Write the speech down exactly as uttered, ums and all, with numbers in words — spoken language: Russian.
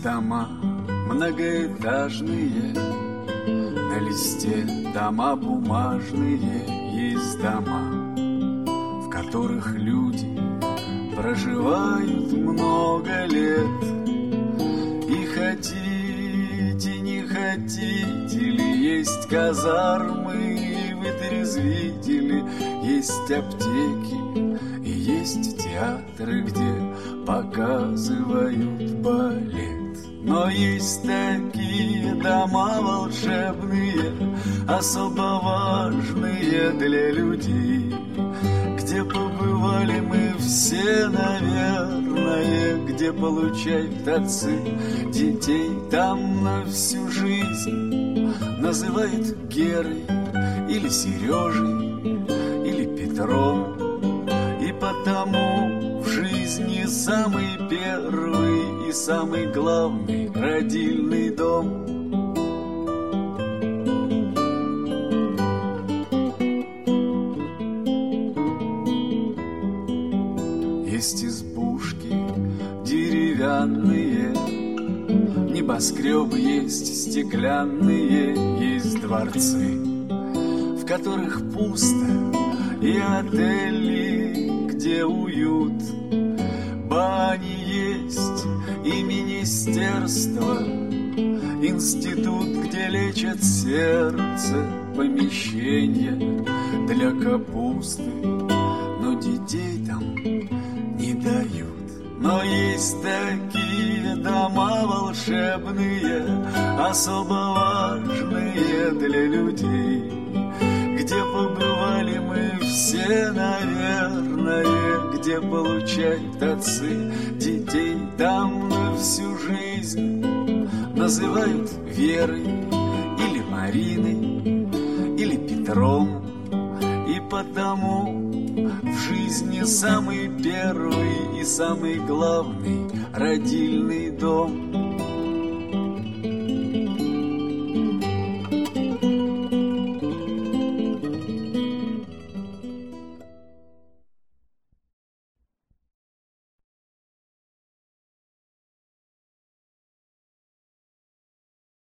дома многоэтажные, на листе дома бумажные, есть дома, в которых люди проживают много лет. И хотите, не хотите ли, есть казармы и вытрезвители, есть аптеки и есть театры, где показывают балет. Но есть такие дома волшебные, особо важные для людей, где побывали мы все, наверное, где получают отцы детей там на всю жизнь. Называют Герой или Сережей, или Петром. И потому в жизни самый первый и самый главный родильный дом. Есть избушки деревянные, небоскребы есть стеклянные, есть дворцы, в которых пусто, и отели, где уют. Бани есть и министерство, институт, где лечат сердце, помещение для капусты, но детей там не дают. Но есть такие дома волшебные, особо важные для людей, где побывали мы все, наверное, где получают отцы детей там на всю жизнь. Называют Верой или Мариной, или Петром. И потому в жизни самый первый и самый главный родильный дом.